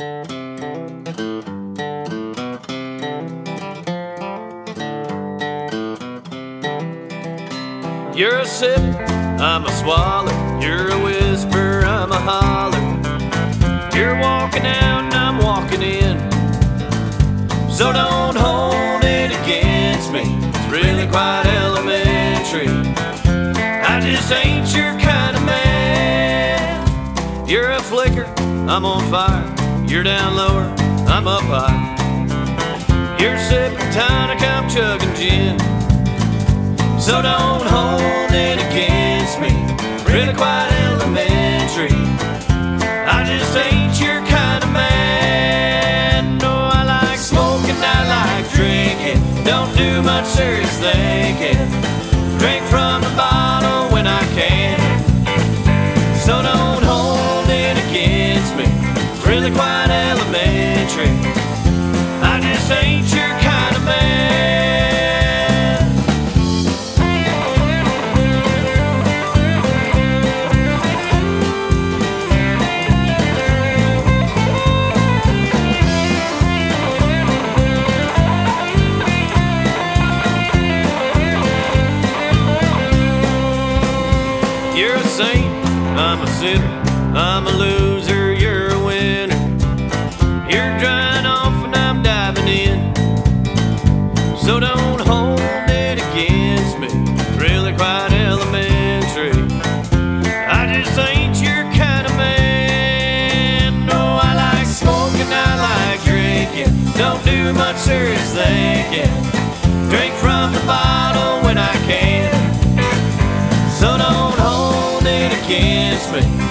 You're a sip, I'm a swallow. You're a whisper, I'm a holler. You're walking out and I'm walking in, so don't hold it against me. It's really quite elementary. I just ain't your kind of man. You're a flicker, I'm on fire. You're down lower, I'm up high. You're sipping tonic, I'm chugging gin, so don't hold it against me. Really quite elementary. I just ain't your kind of man. No, I like smoking, I like drinking. Don't do much serious thinking. Drink from the bottle when I can, so don't hold it against me. Really quite elementary. I just ain't your kind of man. You're a saint, I'm a sinner. I'm a loser, you're a winner. You're drying off and I'm diving in, so don't hold it against me. It's really quite elementary. I just ain't your kind of man. No, I like smoking, I like drinking. Don't do much serious thinking. Drink from the bottle when I can, so don't hold it against me.